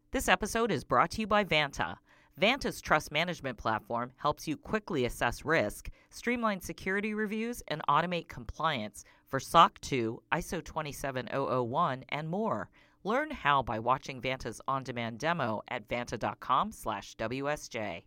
This episode is brought to you by Vanta. Vanta's trust management platform helps you quickly assess risk, streamline security reviews, and automate compliance for SOC 2, ISO 27001, and more. Learn how by watching Vanta's on-demand demo at vanta.com/WSJ.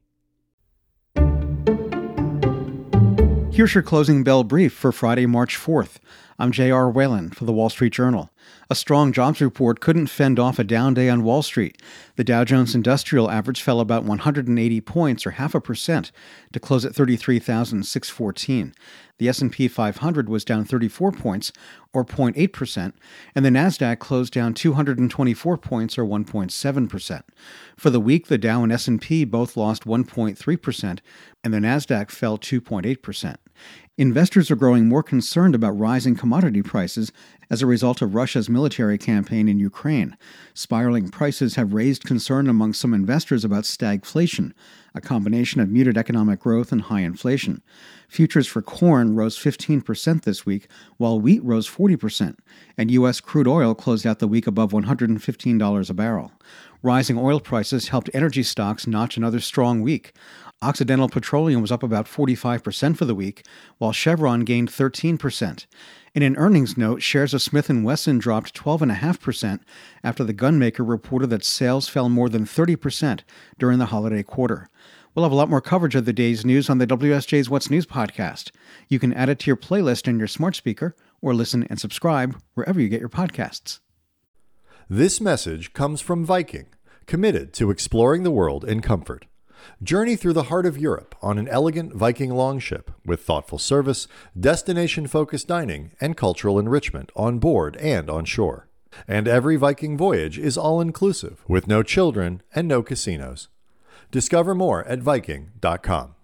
Here's your closing bell brief for Friday, March 4th. I'm J.R. Whalen for The Wall Street Journal. A strong jobs report couldn't fend off a down day on Wall Street. The Dow Jones Industrial Average fell about 180 points, or 0.5%, to close at 33,614. The S&P 500 was down 34 points, or 0.8%, and the Nasdaq closed down 224 points, or 1.7%. For the week, the Dow and S&P both lost 1.3%, and the Nasdaq fell 2.8%. Investors are growing more concerned about rising commodity prices as a result of Russia's military campaign in Ukraine. Spiraling prices have raised concern among some investors about stagflation, a combination of muted economic growth and high inflation. Futures for corn rose 15% this week, while wheat rose 40%, and U.S. crude oil closed out the week above $115 a barrel. Rising oil prices helped energy stocks notch another strong week. Occidental Petroleum was up about 45% for the week, while Chevron gained 13%. In an earnings note, shares of Smith & Wesson dropped 12.5% after the gunmaker reported that sales fell more than 30% during the holiday quarter. We'll have a lot more coverage of the day's news on the WSJ's What's News podcast. You can add it to your playlist in your smart speaker or listen and subscribe wherever you get your podcasts. This message comes from Viking, committed to exploring the world in comfort. Journey through the heart of Europe on an elegant Viking longship with thoughtful service, destination-focused dining, and cultural enrichment on board and on shore. And every Viking voyage is all-inclusive with no children and no casinos. Discover more at Viking.com.